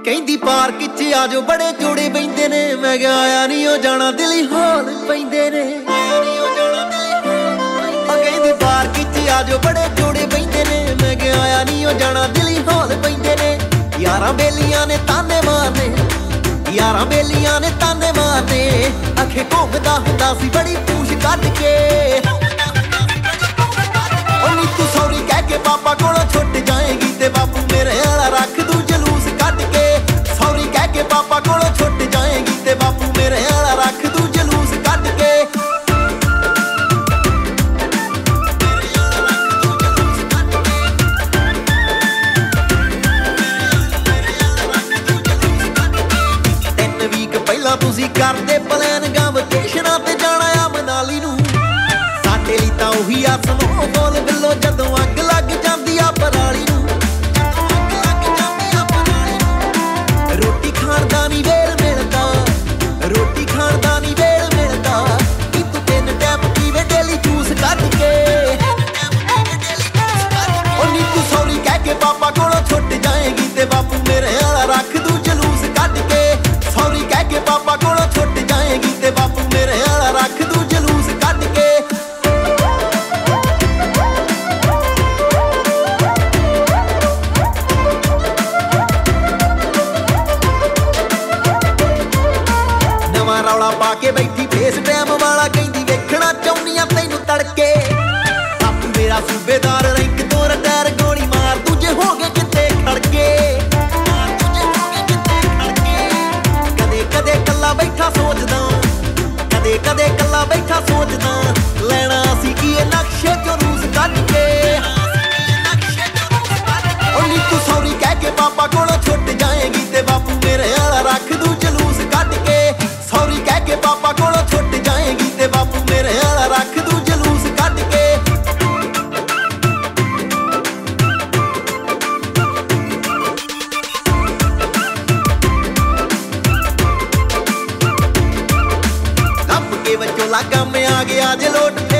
ਕਹਿੰਦੀ ਪਾਰਕ 'ਚ ਆਜੋ ਬੜੇ ਜੋੜੇ ਬੈਂਦੇ ਨੇ। ਮੈਂ ਕਿਹਾ ਆਇਆ ਨਹੀਂ ਉਹ ਜਾਣਾ ਦਿਲੀ ਹੌਲ ਪੈਂਦੇ ਨੇ। ਉਹ ਕਹਿੰਦੀ ਪਾਰਕ 'ਚ ਆਜੋ ਬੜੇ ਜੋੜੇ ਬੈਂਦੇ ਨੇ। ਮੈਂ ਕਿਹਾ ਆਇਆ ਨਹੀਂ ਉਹ ਜਾਣਾ ਦਿਲੀ ਹੌਲ ਪੈਂਦੇ ਨੇ। ਯਾਰਾਂ ਬੇਲੀਆਂ ਨੇ ਤਾਨੇ ਮਾਰਨੇ, ਯਾਰਾਂ ਬੇਲੀਆਂ ਨੇ ਤਾਨੇ ਮਾਰਨੇ। ਅਖੇ ਘੁੰਮਦਾ ਹੁੰਦਾ ਸੀ ਬੜੀ ਪੂਛ ਕੱਢ ਕੇ। ਉਹ ਨੀ ਤੂੰ ਸੌਰੀ ਕਹਿ ਕੇ ਪਾਪਾ ਕੋਲੋਂ ਛੁੱਟ ਜਾਏਗੀ ਤੇ ਬਾਪੂ ਮੇਰੇ ਵਾਲਾ ਰੱਖ ਦੂ ਜਲੂਸ ਕੱਢ ਕੇ। ਸੌਰੀ ਕਹਿ ਕੇ ਪਾਪਾ ਕੋਲੋਂ ਛੁੱਟ ਜਾਏਗੀ ਤੇ ਬਾਪੂ ਮੇਰੇ ਵਾਲਾ ਰੱਖ ਦੂ ਜਲੂਸ ਕੱਢ ਕੇ। ਪਹਿਲਾਂ ਤੁਸੀਂ ਕਰਦੇ ਪਲਾਨ ਗਾ ਵਕੇਸ਼ਨਾਂ ਤੇ ਜਾਣਾ ਆ ਮਨਾਲੀ ਨੂੰ। ਸਾਡੇ ਲਈ ਤਾਂ ਉਹੀ ਆ ਸਨੋਫਾਲ ਬਿੱਲੋ ਜਦੋਂ ਅੱਗ ਲੱਗ ਜਾਂਦੀ ਆ ਪਰਾਲੀ ਨੂੰ। ਰੋਟੀ ਖਾਣ ਦਾ ਨੀ ਵੇਲ ਮਿਲਦਾ, ਰੋਟੀ ਖਾਣ ਦਾ ਨੀ ਵੇਲ ਮਿਲਦਾ। ਕਿ ਤੂੰ 3 ਟਾਈਮ ਪੀਵੇ ਡੇਲੀ ਜੂਸ ਕੱਢ ਕੇ। ਉਹ ਨੀ ਤੂੰ ਸੌਰੀ ਕਹਿ ਕੇ ਪਾਪਾ ਕੋਲੋਂ ਛੁੱਟ ਜਾਏਗੀ ਤੇ ਬਾਪੂ ਮੇਰੇ ਵਾਲਾ ਰੱਖ ਦੂ ਜਲੂਸ ਕੱਢ ਕੇ। ਸੌਰੀ ਕਹਿ ਕੇ ਪਾਪਾ ਕੋਲੋਂ ਛੁੱਟ ਜਾਏਗੀ ਤੇ ਬਾਪੂ ਮੇਰੇ ਵਾਲਾ ਰੱਖ ਦੂ ਜਲੂਸ ਕੱਢ ਕੇ। ਨਵਾਂ ਰੌਲਾ ਪਾ ਕੇ ਬੈਠੀ ਫੇਸ ਟਾਈਮ ਵਾਲਾ ਕਹਿੰਦੀ ਵੇਖਣਾ ਚਾਹੁੰਦੀ ਆ ਤੈਨੂੰ ਤੜਕੇ। ਬਾਪੂ ਮੇਰਾ ਸੂਬੇਦਾਰ ਰੈਂਕ ਤੋਂ ਰਿਟਾਇਰ ਗੋਲੀ ਮਾਰ ਦੂ ਜੇ ਹੋ ਗਏ ਕਿਤੇ ਖੜਕੇ। ਕਦੇ ਕੱਲਾ ਬੈਠਾ ਸੋਚਦਾ, ਕਦੇ ਕਦੇ ਕੱਲਾ ਬੈਠਾ ਸੋਚਦਾ। ਲੈਣਾ ਸੀ ਕੀ ਇਹ ਨਕਸ਼ੇ ਚੋਂ ਰੂਸ ਕੱਢ ਕੇ। ਉਹ ਨੀ ਤੂੰ ਸੌਰੀ ਕਹਿ ਕੇ ਪਾਪਾ ਕੋਲੋਂ ਛੁੱਟ ਜਾਏਗੀ ਤੇ ਬਾਪੂ ਮੇਰੇ ਵਾਲਾ ਰੱਖ ਦੂ ਜਲੂਸ ਕੱਢ ਕੇ। ਸੌਰੀ ਕਹਿ ਕੇ ਪਾਪਾ ਕੋਲੋਂ ਛੁੱਟ ਜਾਏਗੀ ਤੇ ਬਾਪੂ ਮੇਰੇ ਵਾਲਾ ਰੱਖ ਦੂ ਜਲੂਸ ਕੱਢ ਕੇ। ਵਿੱਚੋਂ ਲਾਗਾ ਮੈਂ ਆ ਗਿਆ ਜੇ ਲੋਟ